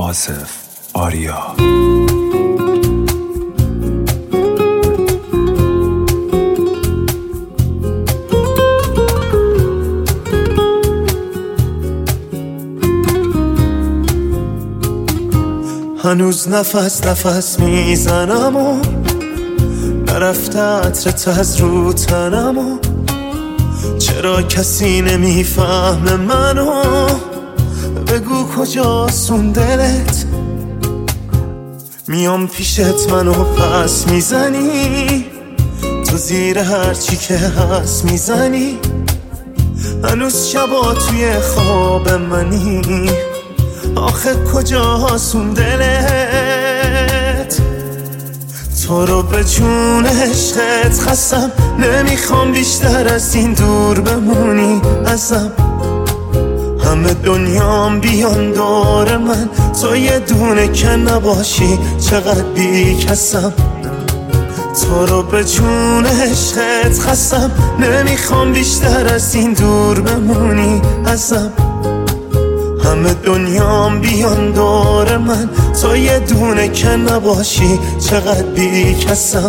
آصف آریا. هنوز نفس میزنم و نرفته عطرت از رو تنم و چرا کسی نمیفهمه منو؟ بگو کجاست اون دلت؟ میام پیشت منو پس میزنی، تو زیر هرچی که هست میزنی. هنوز شبا توی خواب منی، آخه کجاست اون دلت؟ تو رو به جون عشقت خستم، نمیخوام بیشتر از این دور بمونی ازم. همه دنیام بیان دور من، تو یه دونه که نباشی چقدر بی کسم. تو رو به جون عشقت خستم، نمیخوام بیشتر از این دور بمونی ازم. همه دنیام بیان دور من، تو یه دونه که نباشی چقدر بی کسم.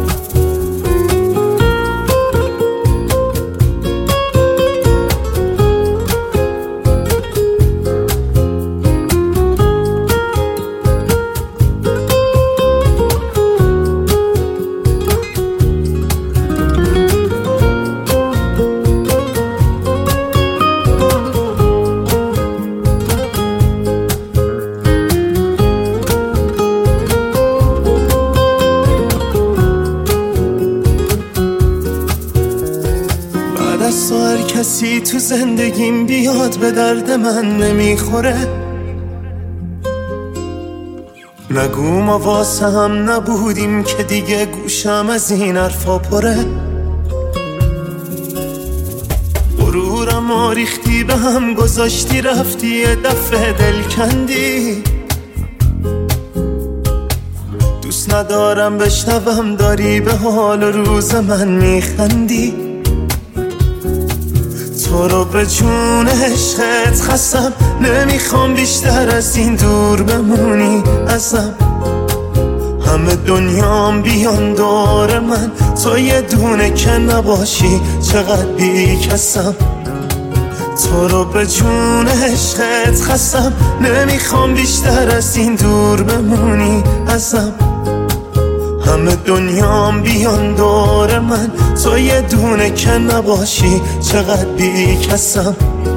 هر کسی تو زندگیم بیاد به درد من نمیخوره. نگو ما واسه هم نبودیم که دیگه گوشم از این حرفا پره. غرورم ریختی به هم گذاشتی، رفتی یه دفعه دل کندی. دوست ندارم بشنوم داری به حال روز من میخندی. تو رو به جون عشقت خستم، نمیخوام بیشتر از این دور بمونی ازم. همه دنیام بیان دور من، تو یه دونه که نباشی چقدر بی کسم. تو رو به جون عشقت خستم، نمیخوام بیشتر از این دور بمونی ازم. همه دنیام بیان دور من، تو یه دونه که نباشی چقدر بی کسم.